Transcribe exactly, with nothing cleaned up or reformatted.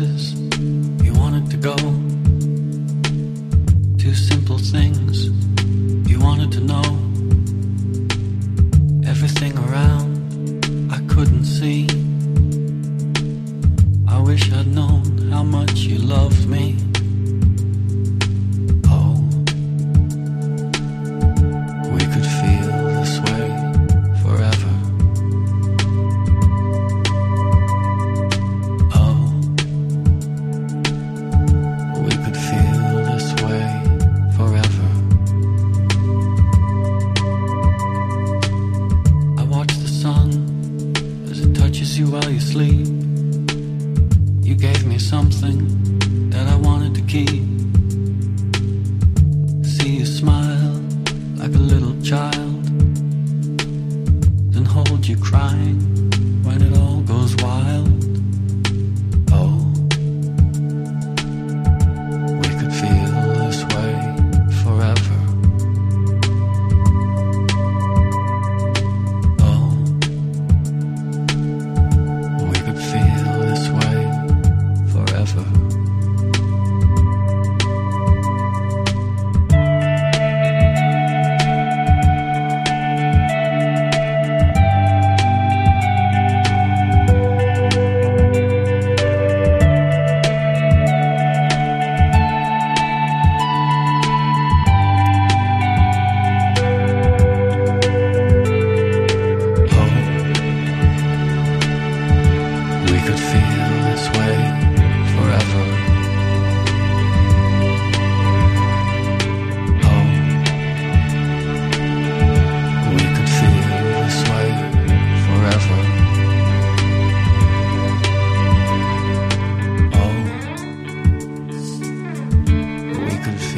places you wanted to go, to simple things you wanted to know. Everything around I couldn't see. I wish I'd known how much you loved me. Oh, we could feel this way forever. Oh, we could feel this way forever. I watch the sun as it touches you while you sleep. You gave me something that I wanted to keep. See you smile like a little child, then hold you crying when it all goes wild. Oh, we could feel this way forever. Oh, we could feel this way forever. We could feel this way forever. Oh, we could feel this way forever. Oh, we could